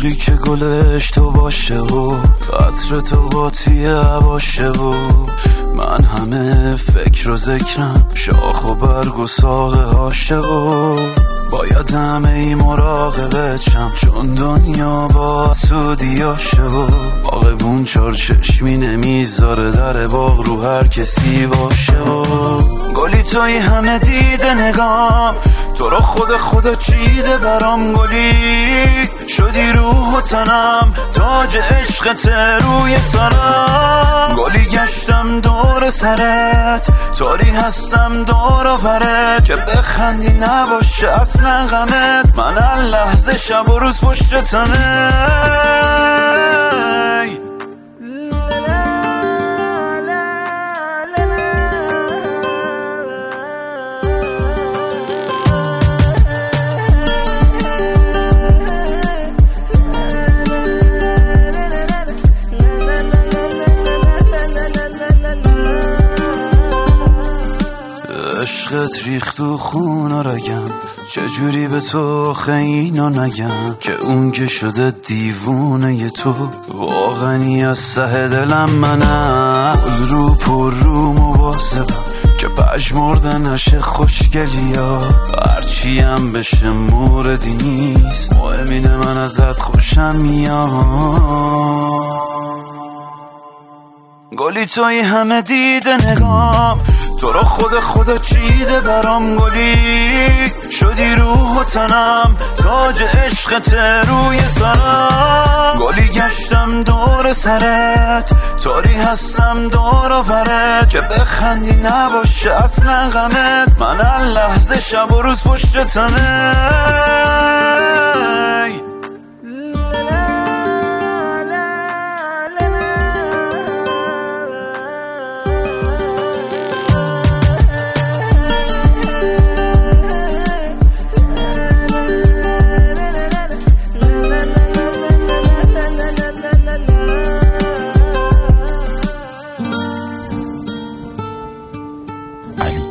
باغی که گلش تو باشه و عطر تو قاطی باشه و من همه فکر و ذکرم شاخ و برگ و ساق هاشه و باید همه ای مراقبت شم چون دنیا با سودیاشه و باغبون چار چشمی نمیذاره در باغ رو هر کسی باشه و گلی توی همه دیده نگام تو رو خدا چیده برام گلی شدی روح و تنم تاج عشقت روی سرم گلی گشتم دور سرت تاری هستم دور و برت که بخندی نباشه اصلا غمت من هر لحظه شب و روز پشت تنه عشقت ریخت تو خون و رگم چجوری به تو خینا نگم که اون که شده دیوونه تو واقعی از سه دلم منم گل رو پر رو مواظبم که پژمرده نشه خوشگلیا هرچیم بشه موردی نیست مهم اینه من ازت خوشم میاد گلی توی همه دیده نگام تو رو خدا چیده برام گلی شدی روح و تنم تاج عشقت روی سرم گلی گشتم دور سرت تاری هستم دور و برت که بخندی نباشه اصلا غمت من هر لحظه شب و روز پشت تنه علی